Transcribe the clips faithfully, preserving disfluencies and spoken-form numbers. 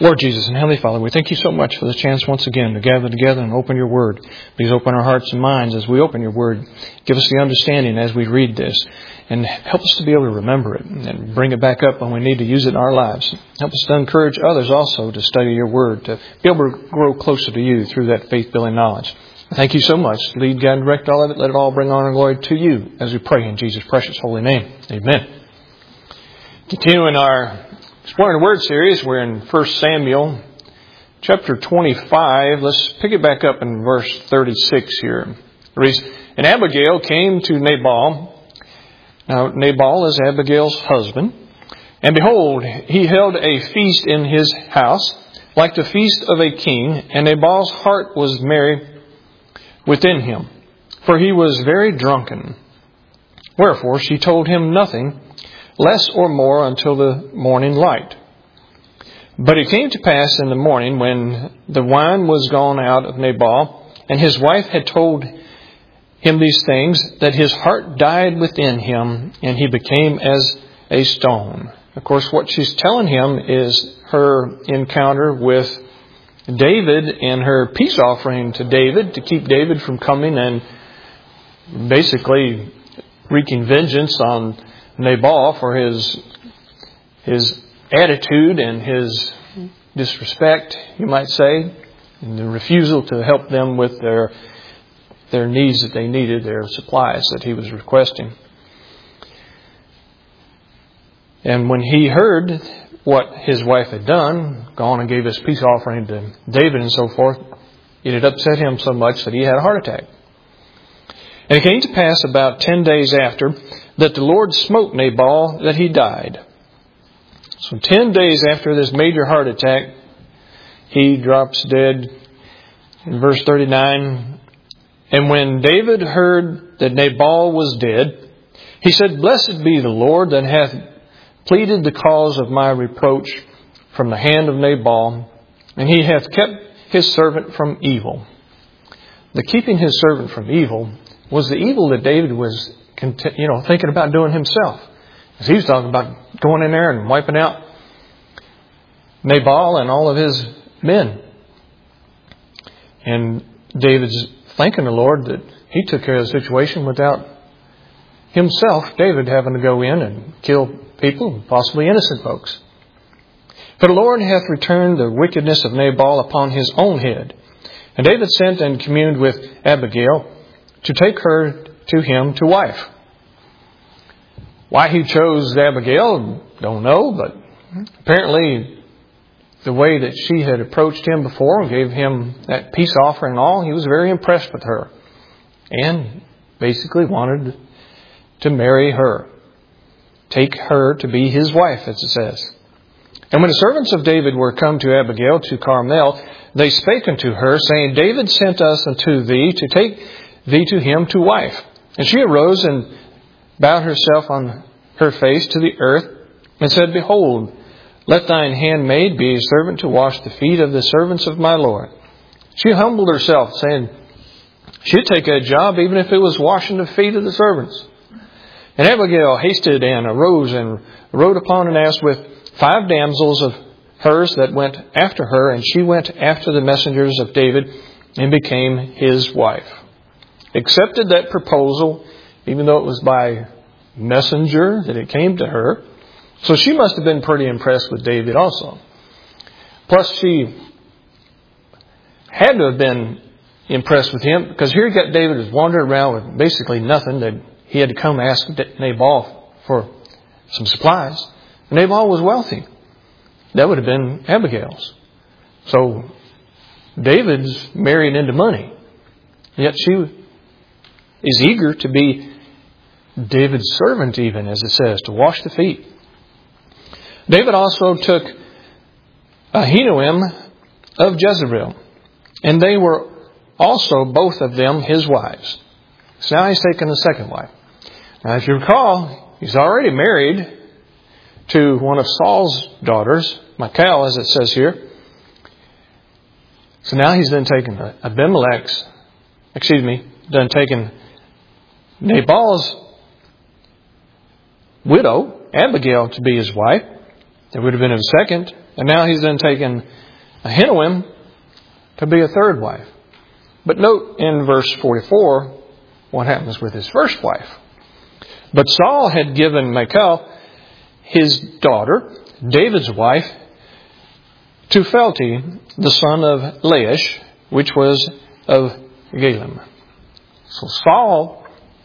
Lord Jesus and Heavenly Father, we thank you so much for the chance once again to gather together and open your Word. Please open our hearts and minds as we open your Word. Give us the understanding as we read this. And help us to be able to remember it and bring it back up when we need to use it in our lives. Help us to encourage others also to study your Word, to be able to grow closer to you through that faith-building knowledge. Thank you so much. Lead, guide, and direct all of it. Let it all bring honor and glory to you as we pray in Jesus' precious holy name. Amen. Continuing our Exploring the Word series, we're in First Samuel chapter twenty-five. Let's pick it back up in verse thirty-six here. And Abigail came to Nabal. Now, Nabal is Abigail's husband. And behold, he held a feast in his house, like the feast of a king. And Nabal's heart was merry within him, for he was very drunken. Wherefore she told him nothing, less or more, until the morning light. But it came to pass in the morning, when the wine was gone out of Nabal, and his wife had told him these things, that his heart died within him, and he became as a stone. Of course, what she's telling him is her encounter with David and her peace offering to David to keep David from coming and basically wreaking vengeance on Nabal for his his attitude and his disrespect, you might say, and the refusal to help them with their their needs that they needed, their supplies that he was requesting. And when he heard what his wife had done, gone and gave his peace offering to David and so forth, it had upset him so much that he had a heart attack. And it came to pass about ten days after that the Lord smote Nabal, that he died. So ten days after this major heart attack, he drops dead. In verse thirty-nine, and when David heard that Nabal was dead, he said, Blessed be the Lord that hath pleaded the cause of my reproach from the hand of Nabal, and he hath kept his servant from evil. The keeping his servant from evil was the evil that David was, you know, thinking about doing himself. As he was talking about going in there and wiping out Nabal and all of his men. And David's thanking the Lord that he took care of the situation without himself, David, having to go in and kill people, possibly innocent folks. For the Lord hath returned the wickedness of Nabal upon his own head. And David sent and communed with Abigail to take her to him to wife. Why he chose Abigail, don't know, but apparently the way that she had approached him before and gave him that peace offering and all, he was very impressed with her. And basically wanted to marry her. Take her to be his wife, as it says. And when the servants of David were come to Abigail to Carmel, they spake unto her, saying, David sent us unto thee to take thee to him to wife. And she arose and bowed herself on her face to the earth, and said, Behold, let thine handmaid be a servant to wash the feet of the servants of my Lord. She humbled herself, saying she'd take that job even if it was washing the feet of the servants. And Abigail hasted and arose and rode upon an ass with five damsels of hers that went after her, and she went after the messengers of David and became his wife. Accepted that proposal, even though it was by messenger that it came to her. So she must have been pretty impressed with David also. Plus she had to have been impressed with him, because here you got David was wandering around with basically nothing, that he had to come ask Nabal for some supplies. Nabal was wealthy. That would have been Abigail's. So David's married into money. Yet she is eager to be David's servant, even, as it says, to wash the feet. David also took Ahinoam of Jezreel, and they were also both of them his wives. So now he's taken a second wife. Now, if you recall, he's already married to one of Saul's daughters, Michal, as it says here. So now he's then taken Abimelech's, excuse me, done taken Nabal's widow, Abigail, to be his wife. There would have been a second And now he's then taken Ahinoam to be a third wife. But note in verse forty-four what happens with his first wife. But Saul had given Michal, his daughter, David's wife, to Phelti, the son of Laish, which was of Galem. So Saul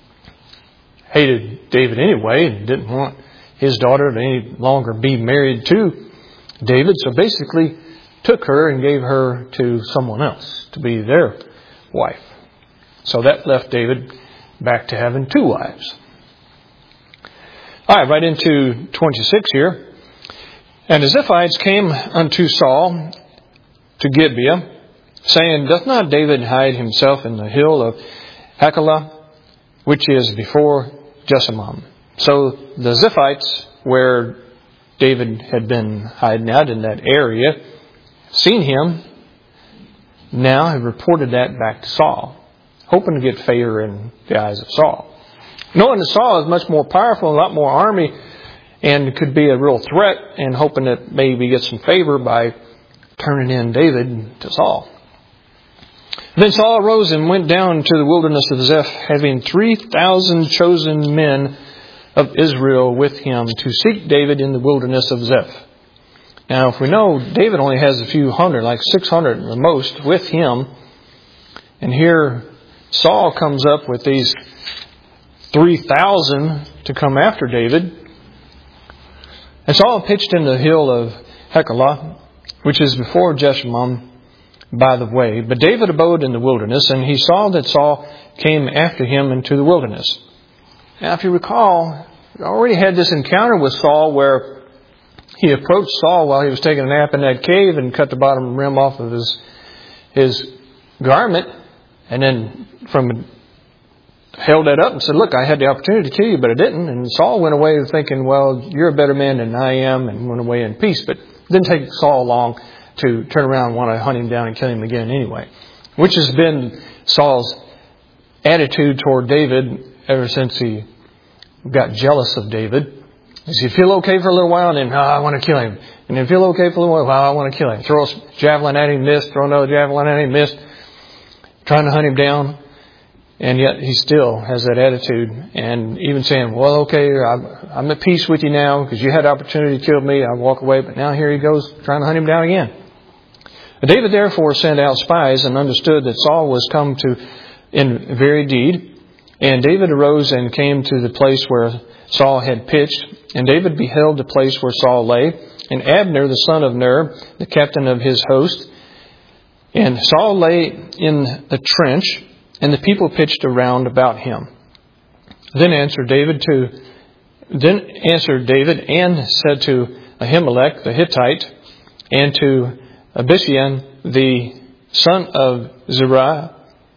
hated David anyway and didn't want his daughter to any longer be married to David. So basically took her and gave her to someone else to be their wife. So that left David back to having two wives. All right, right into twenty-six here. And the Ziphites came unto Saul to Gibeah, saying, Doth not David hide himself in the hill of Hachilah, which is before Jessamam? So the Ziphites, where David had been hiding out in that area, seen him, now have reported that back to Saul, hoping to get favor in the eyes of Saul. Knowing that Saul is much more powerful, a lot more army, and could be a real threat, and hoping that maybe get some favor by turning in David to Saul. Then Saul arose and went down to the wilderness of Ziph, having three thousand chosen men of Israel with him to seek David in the wilderness of Ziph. Now, if we know David only has a few hundred, like six hundred the most, with him, and here Saul comes up with these three thousand to come after David. And Saul pitched in the hill of Hachilah, which is before Jessamam, by the way. But David abode in the wilderness, and he saw that Saul came after him into the wilderness. Now, if you recall, we already had this encounter with Saul where he approached Saul while he was taking a nap in that cave and cut the bottom rim off of his his garment, and then from held that up and said, look, I had the opportunity to kill you, but I didn't. And Saul went away thinking, well, you're a better man than I am, and went away in peace. But it didn't take Saul long to turn around and want to hunt him down and kill him again anyway, which has been Saul's attitude toward David ever since he got jealous of David. Is he'd feel okay for a little while, and then, oh, I want to kill him. And then feel okay for a little while, well, I want to kill him. Throw a javelin at him, miss. Throw another javelin at him, miss. Trying to hunt him down. And yet he still has that attitude, and even saying, well, okay, I'm at peace with you now because you had the opportunity to kill me. I'll walk away. But now here he goes trying to hunt him down again. David therefore sent out spies and understood that Saul was come to in very deed. And David arose and came to the place where Saul had pitched. And David beheld the place where Saul lay. And Abner, the son of Ner, the captain of his host. And Saul lay in the trench, and the people pitched around about him. Then answered David to then answered David and said to Ahimelech the Hittite and to Abishai the son of Zeruiah,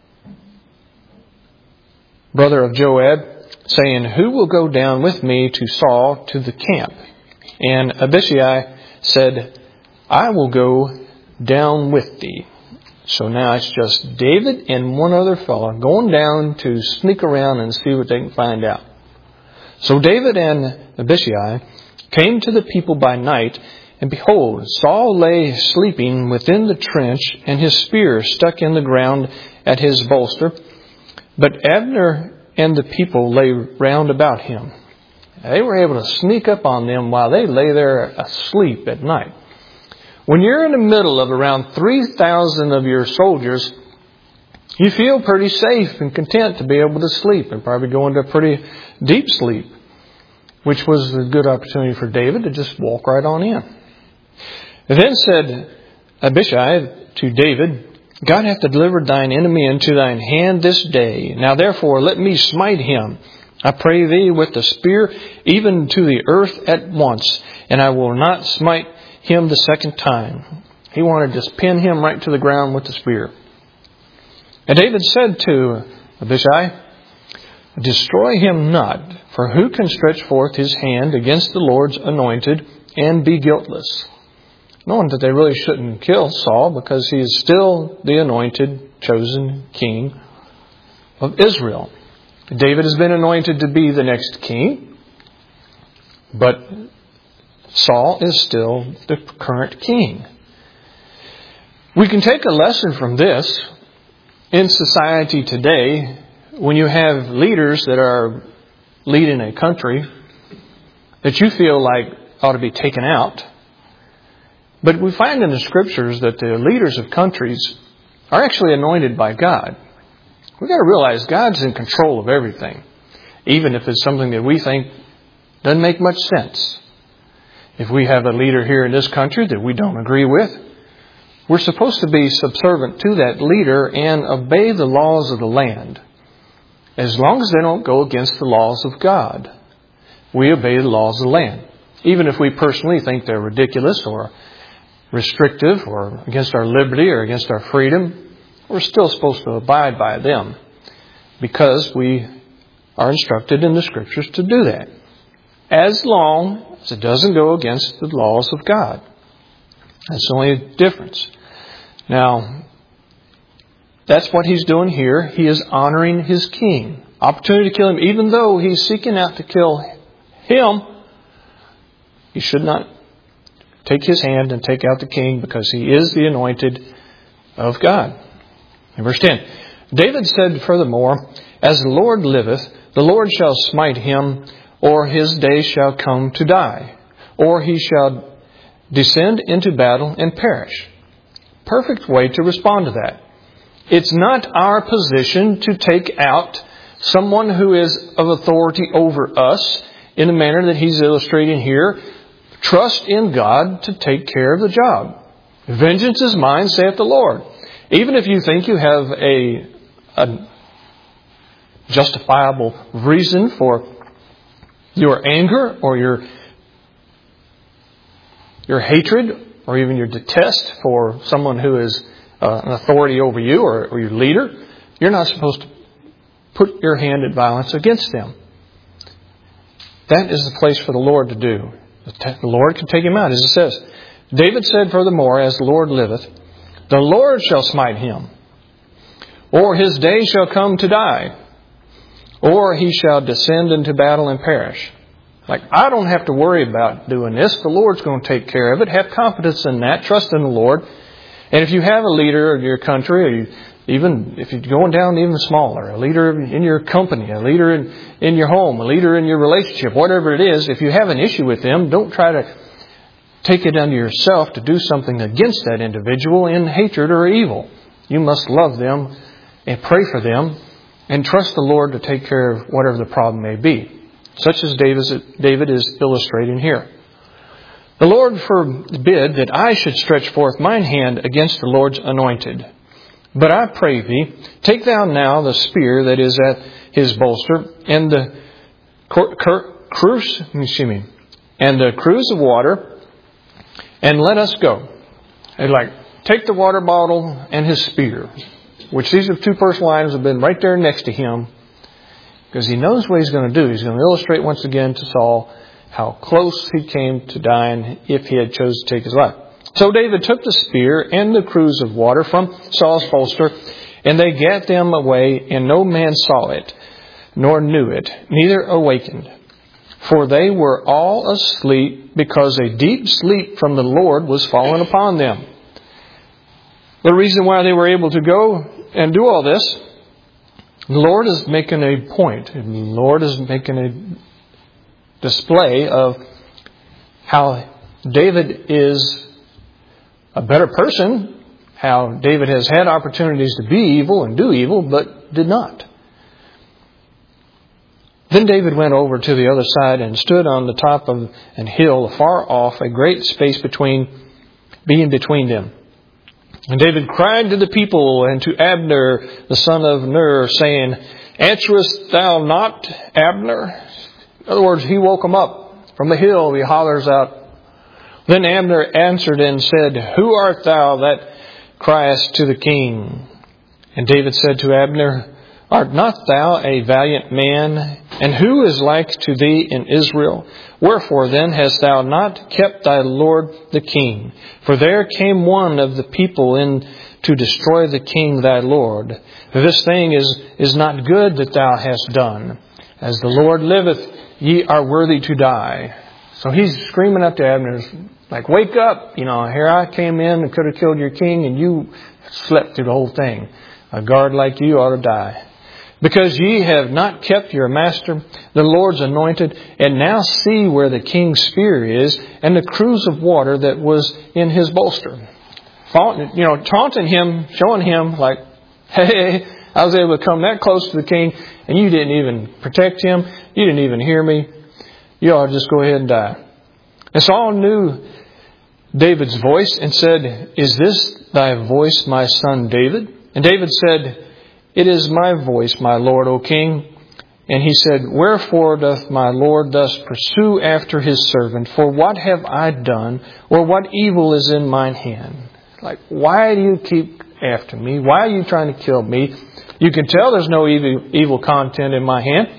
brother of Joab, saying, Who will go down with me to Saul to the camp? And Abishai said, I will go down with thee. So now it's just David and one other fellow going down to sneak around and see what they can find out. So David and Abishai came to the people by night, and behold, Saul lay sleeping within the trench, and his spear stuck in the ground at his bolster. But Abner and the people lay round about him. They were able to sneak up on them while they lay there asleep at night. When you're in the middle of around three thousand of your soldiers, you feel pretty safe and content to be able to sleep and probably go into a pretty deep sleep, which was a good opportunity for David to just walk right on in. Then said Abishai to David, God hath delivered thine enemy into thine hand this day. Now therefore let me smite him, I pray thee, with the spear, even to the earth at once, and I will not smite him the second time. He wanted to just pin him right to the ground with the spear. And David said to Abishai, Destroy him not, for who can stretch forth his hand against the Lord's anointed and be guiltless? Knowing that they really shouldn't kill Saul because he is still the anointed, chosen king of Israel. David has been anointed to be the next king, but Saul is still the current king. We can take a lesson from this in society today when you have leaders that are leading a country that you feel like ought to be taken out. But we find in the Scriptures that the leaders of countries are actually anointed by God. We've got to realize God's in control of everything, even if it's something that we think doesn't make much sense. If we have a leader here in this country that we don't agree with, we're supposed to be subservient to that leader and obey the laws of the land, as long as they don't go against the laws of God. We obey the laws of the land. Even if we personally think they're ridiculous or restrictive or against our liberty or against our freedom, we're still supposed to abide by them because we are instructed in the Scriptures to do that, as long as it doesn't go against the laws of God. That's the only difference. Now, that's what he's doing here. He is honoring his king. Opportunity to kill him, even though he's seeking out to kill him, he should not take his hand and take out the king because he is the anointed of God. In verse ten, David said furthermore, as the Lord liveth, the Lord shall smite him, or his day shall come to die, or he shall descend into battle and perish. Perfect way to respond to that. It's not our position to take out someone who is of authority over us in the manner that he's illustrating here. Trust in God to take care of the job. Vengeance is mine, saith the Lord. Even if you think you have a, a justifiable reason for your anger or your your hatred or even your detest for someone who is uh, an authority over you or, or your leader, you're not supposed to put your hand in violence against them. That is the place for the Lord to do. The Lord can take him out, as it says. David said furthermore, as the Lord liveth, the Lord shall smite him, or his day shall come to die, or he shall descend into battle and perish. Like, I don't have to worry about doing this. The Lord's going to take care of it. Have confidence in that. Trust in the Lord. And if you have a leader of your country, or you, even if you're going down even smaller, a leader in your company, a leader in, in your home, a leader in your relationship, whatever it is, if you have an issue with them, don't try to take it unto yourself to do something against that individual in hatred or evil. You must love them and pray for them and trust the Lord to take care of whatever the problem may be, such as David is illustrating here. The Lord forbid that I should stretch forth mine hand against the Lord's anointed. But I pray thee, take thou now the spear that is at his bolster, and the cur- cur- cruse, excuse me, and the cruse of water, and let us go. And like, take the water bottle and his spear, which these are two personal items have been right there next to him, because he knows what he's going to do. He's going to illustrate once again to Saul how close he came to dying if he had chosen to take his life. So David took the spear and the cruse of water from Saul's holster, and they gat them away, and no man saw it, nor knew it, neither awakened. For they were all asleep, because a deep sleep from the Lord was fallen upon them. The reason why they were able to go and do all this, the Lord is making a point, and the Lord is making a display of how David is a better person, how David has had opportunities to be evil and do evil, but did not. Then David went over to the other side and stood on the top of an hill afar off, a great space between, being between them. And David cried to the people and to Abner, the son of Ner, saying, Answerest thou not, Abner? In other words, he woke him up from the hill. He hollers out. Then Abner answered and said, Who art thou that criest to the king? And David said to Abner, Art not thou a valiant man? And who is like to thee in Israel? Wherefore then hast thou not kept thy lord the king? For there came one of the people in to destroy the king thy lord. This thing is, is not good that thou hast done. As the Lord liveth, ye are worthy to die. So he's screaming up to Abner, like, wake up. You know, here I came in and could have killed your king, and you slept through the whole thing. A guard like you ought to die. Because ye have not kept your master, the Lord's anointed, and now see where the king's spear is, and the cruse of water that was in his bolster. You know, taunting him, showing him, like, hey, I was able to come that close to the king, and you didn't even protect him. You didn't even hear me. You ought to just go ahead and die. And Saul knew David's voice and said, is this thy voice, my son David? And David said, it is my voice, my lord, O king. And he said, wherefore doth my lord thus pursue after his servant? For what have I done, or what evil is in mine hand? Like, why do you keep after me? Why are you trying to kill me? You can tell there's no evil, evil content in my hand.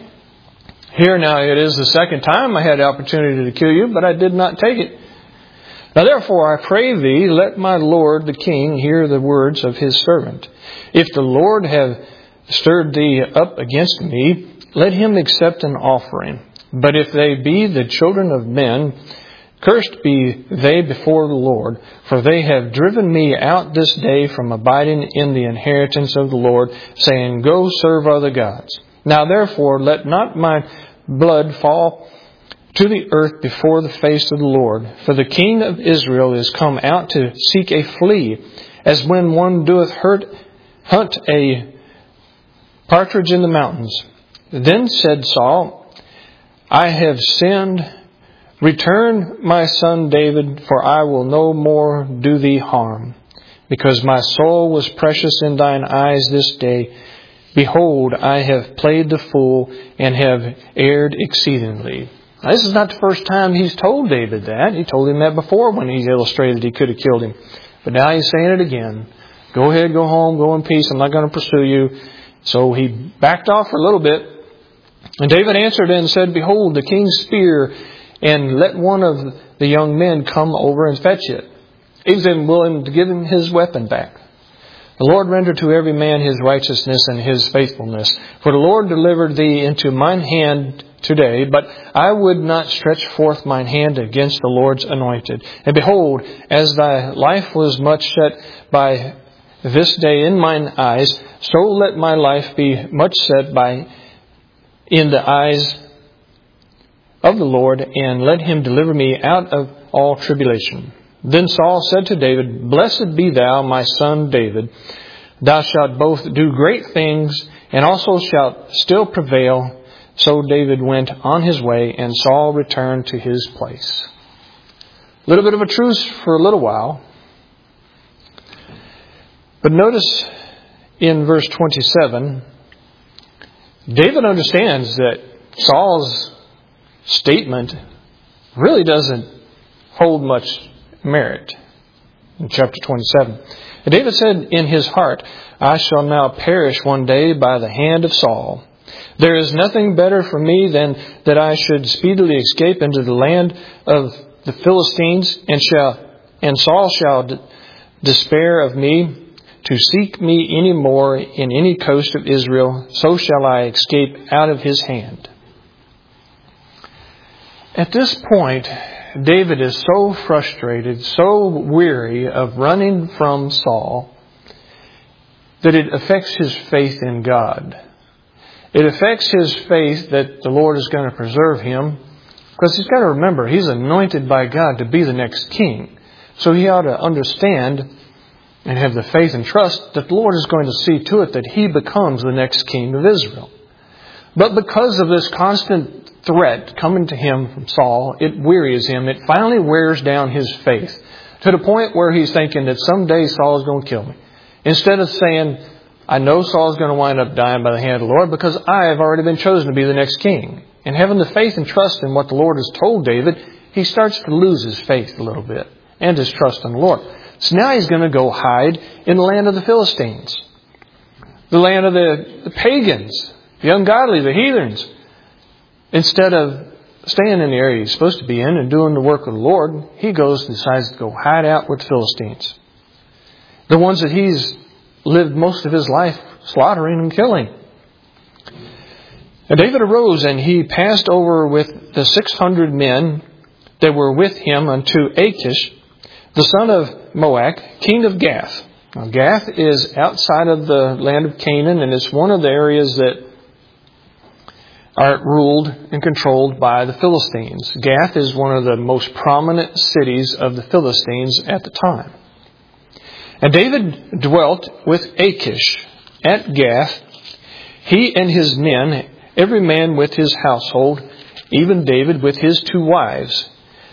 Here now it is the second time I had the opportunity to kill you, but I did not take it. Now therefore I pray thee, let my lord the king hear the words of his servant. If the Lord have stirred thee up against me, let him accept an offering. But if they be the children of men, cursed be they before the Lord, for they have driven me out this day from abiding in the inheritance of the Lord, saying, go serve other gods. Now therefore let not my blood fall to the earth before the face of the Lord. For the king of Israel is come out to seek a flea, as when one doeth hurt, hunt a partridge in the mountains. Then said Saul, I have sinned. Return, my son David, for I will no more do thee harm. Because my soul was precious in thine eyes this day. Behold, I have played the fool and have erred exceedingly. Now, this is not the first time he's told David that. He told him that before when he illustrated he could have killed him. But now he's saying it again. Go ahead, go home, go in peace. I'm not going to pursue you. So he backed off for a little bit. And David answered and said, behold, the king's spear, and let one of the young men come over and fetch it. He was willing to give him his weapon back. The Lord render to every man his righteousness and his faithfulness. For the Lord delivered thee into mine hand today, but I would not stretch forth mine hand against the Lord's anointed. And behold, as thy life was much set by this day in mine eyes, so let my life be much set by in the eyes of the Lord, and let him deliver me out of all tribulation. Then Saul said to David, blessed be thou, my son David. Thou shalt both do great things, and also shalt still prevail. So David went on his way, and Saul returned to his place. A little bit of a truce for a little while. But notice in verse twenty-seven, David understands that Saul's statement really doesn't hold much merit. In chapter twenty-seven, and David said in his heart, I shall now perish one day by the hand of Saul. There is nothing better for me than that I should speedily escape into the land of the Philistines, and shall and Saul shall d- despair of me to seek me any more in any coast of Israel. So shall I escape out of his hand. At this point, David is so frustrated, so weary of running from Saul, that it affects his faith in God. It affects his faith that the Lord is going to preserve him, because he's got to remember, he's anointed by God to be the next king. So he ought to understand and have the faith and trust that the Lord is going to see to it that he becomes the next king of Israel. But because of this constant threat coming to him from Saul, it wearies him. It finally wears down his faith to the point where he's thinking that someday Saul is going to kill me. Instead of saying, I know Saul is going to wind up dying by the hand of the Lord because I have already been chosen to be the next king. And having the faith and trust in what the Lord has told David, he starts to lose his faith a little bit and his trust in the Lord. So now he's going to go hide in the land of the Philistines, the land of the, the pagans, the ungodly, the heathens. Instead of staying in the area he's supposed to be in and doing the work of the Lord, he goes and decides to go hide out with the Philistines. The ones that he's lived most of his life slaughtering and killing. And David arose and he passed over with the six hundred men that were with him unto Achish, the son of Moach, king of Gath. Now, Gath is outside of the land of Canaan, and it's one of the areas that are ruled and controlled by the Philistines. Gath is one of the most prominent cities of the Philistines at the time. And David dwelt with Achish at Gath, he and his men, every man with his household, even David with his two wives.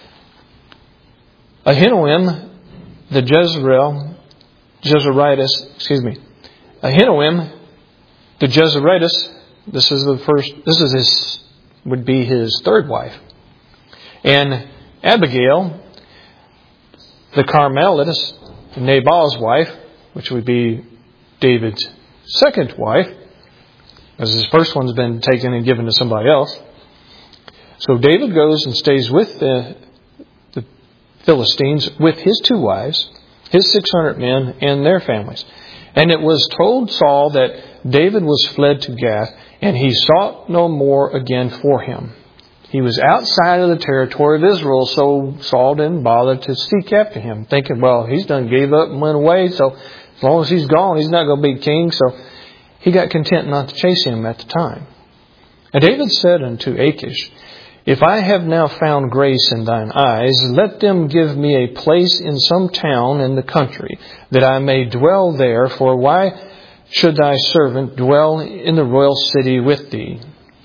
Ahinoam, the Jezreel, Jezreelitess, excuse me, Ahinoam, the Jezreelitess, this is the first, this is his, would be his third wife. And Abigail, the Carmelitess, Nabal's wife, which would be David's second wife, as his first one's been taken and given to somebody else. So David goes and stays with the, the Philistines with his two wives, his six hundred men, and their families. And it was told Saul that David was fled to Gath, and he sought no more again for him. He was outside of the territory of Israel, so Saul didn't bother to seek after him, thinking, well, he's done gave up and went away, so as long as he's gone, he's not going to be king. So he got content not to chase him at the time. And David said unto Achish, if I have now found grace in thine eyes, let them give me a place in some town in the country, that I may dwell there, for why should thy servant dwell in the royal city with thee?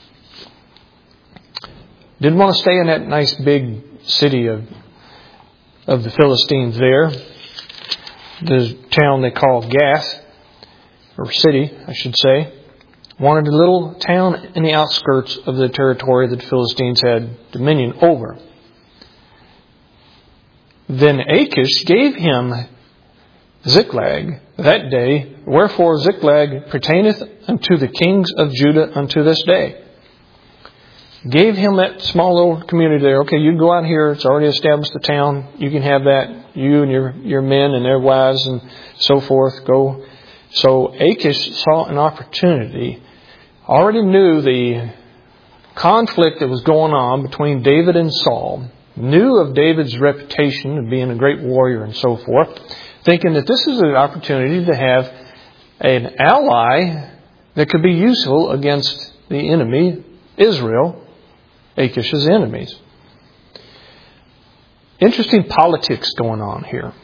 Didn't want to stay in that nice big city of of the Philistines there. The town they call Gath, or city, I should say. Wanted a little town in the outskirts of the territory that the Philistines had dominion over. Then Achish gave him Ziklag that day, wherefore Ziklag pertaineth unto the kings of Judah unto this day. Gave him that small little community there. Okay, you can go out here. It's already established the town. You can have that. You and your, your men and their wives and so forth. Go. So Achish saw an opportunity. Already knew the conflict that was going on between David and Saul. Knew of David's reputation of being a great warrior and so forth. Thinking that this is an opportunity to have an ally that could be useful against the enemy, Israel, Achish's enemies. Interesting politics going on here.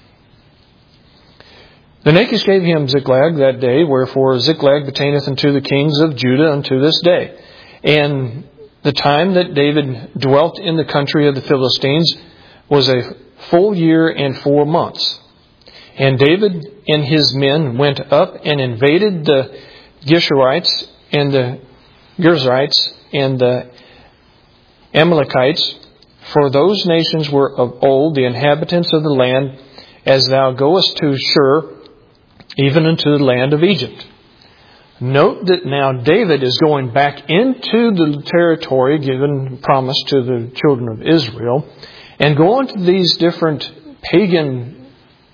Then Achish gave him Ziklag that day, wherefore Ziklag pertaineth unto the kings of Judah unto this day. And the time that David dwelt in the country of the Philistines was a full year and four months. And David and his men went up and invaded the Geshurites and the Girzites and the Amalekites, for those nations were of old the inhabitants of the land, as thou goest to Shur, even unto the land of Egypt. Note that now David is going back into the territory given promise to the children of Israel, and going to these different pagan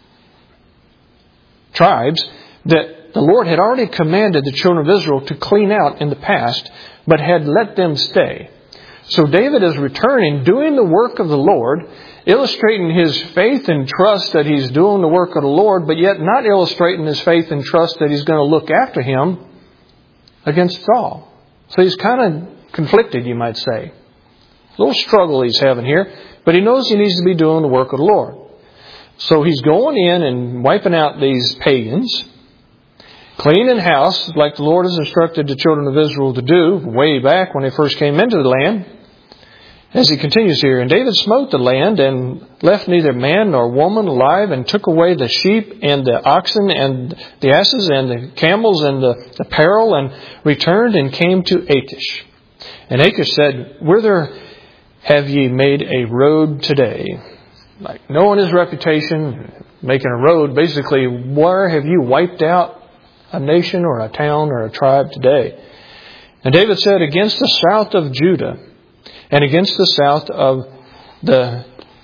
tribes that the Lord had already commanded the children of Israel to clean out in the past, but had let them stay. So David is returning, doing the work of the Lord, illustrating his faith and trust that he's doing the work of the Lord, but yet not illustrating his faith and trust that he's going to look after him against Saul. So he's kind of conflicted, you might say. A little struggle he's having here, but he knows he needs to be doing the work of the Lord. So he's going in and wiping out these pagans, cleaning house like the Lord has instructed the children of Israel to do way back when they first came into the land. As he continues here, and David smote the land and left neither man nor woman alive, and took away the sheep and the oxen and the asses and the camels and the apparel, and returned and came to Achish. And Achish said, whither have ye made a road today? Like knowing his reputation, making a road, basically, where have you wiped out a nation or a town or a tribe today? And David said, against the south of Judah, and against the south of the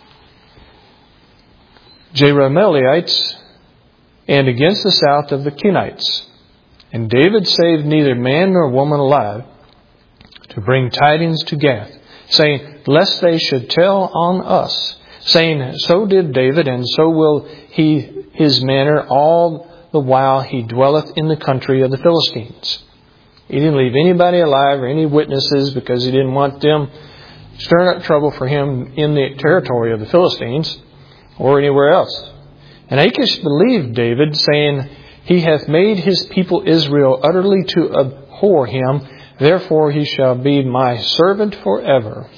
Jerahmeelites, and against the south of the Kenites. And David saved neither man nor woman alive, to bring tidings to Gath, saying, lest they should tell on us, saying, so did David, and so will he his manner all the while he dwelleth in the country of the Philistines. He didn't leave anybody alive or any witnesses because he didn't want them stirring up trouble for him in the territory of the Philistines or anywhere else. And Achish believed David, saying, he hath made his people Israel utterly to abhor him, therefore he shall be my servant forever.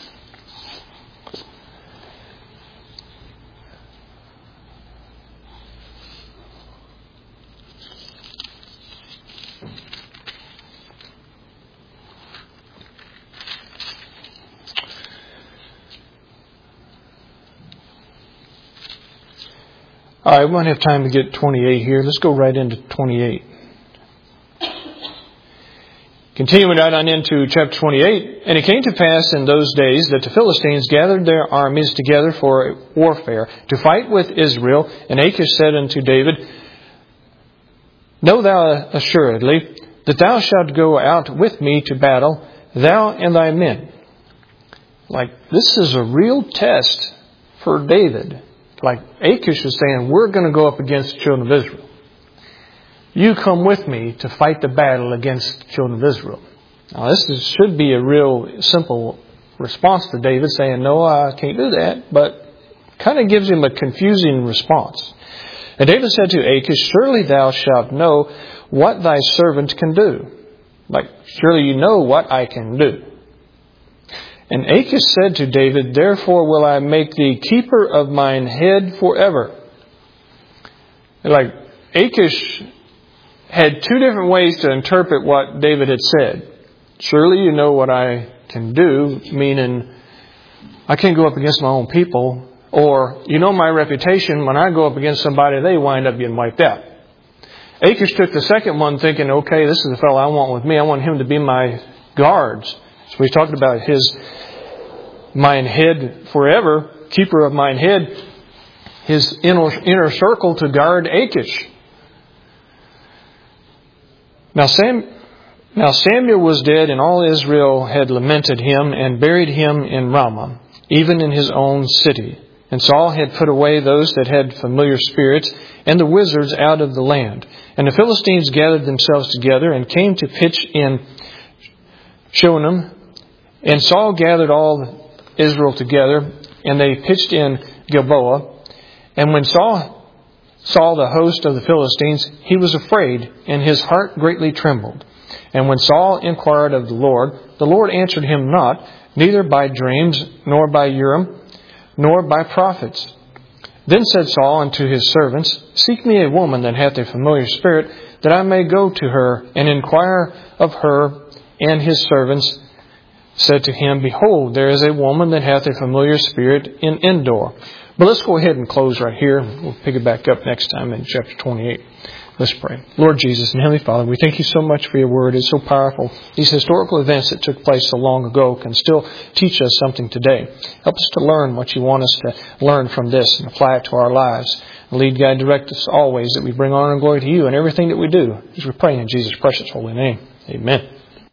All right, we won't have time to get twenty-eight here. Let's go right into twenty-eight. Continuing right on into chapter twenty-eight. And it came to pass in those days that the Philistines gathered their armies together for warfare, to fight with Israel. And Achish said unto David, know thou assuredly that thou shalt go out with me to battle, thou and thy men. Like, this is a real test for David. Like Achish was saying, we're going to go up against the children of Israel. You come with me to fight the battle against the children of Israel. Now, this is, should be a real simple response to David, saying, no, I can't do that. But kind of gives him a confusing response. And David said to Achish, surely thou shalt know what thy servant can do. Like, surely you know what I can do. And Achish said to David, therefore will I make thee keeper of mine head forever. Like, Achish had two different ways to interpret what David had said. Surely you know what I can do, meaning I can't go up against my own people. Or, you know my reputation, when I go up against somebody, they wind up getting wiped out. Achish took the second one thinking, okay, this is the fellow I want with me. I want him to be my guards. So we talked about his mine head forever, keeper of mine head, his inner, inner circle to guard Achish. Now, Sam, now Samuel was dead, and all Israel had lamented him and buried him in Ramah, even in his own city. And Saul had put away those that had familiar spirits and the wizards out of the land. And the Philistines gathered themselves together and came to pitch in Shunem. And Saul gathered all Israel together, and they pitched in Gilboa. And when Saul saw the host of the Philistines, he was afraid, and his heart greatly trembled. And when Saul inquired of the Lord, the Lord answered him not, neither by dreams, nor by Urim, nor by prophets. Then said Saul unto his servants, seek me a woman that hath a familiar spirit, that I may go to her and inquire of her. And his servants said to him, behold, there is a woman that hath a familiar spirit in Endor. But let's go ahead and close right here. We'll pick it back up next time in chapter twenty-eight. Let's pray. Lord Jesus and Heavenly Father, we thank you so much for your word. It's so powerful. These historical events that took place so long ago can still teach us something today. Help us to learn what you want us to learn from this and apply it to our lives. Lead, guide, direct us always that we bring honor and glory to you in everything that we do. As we pray in Jesus' precious holy name. Amen.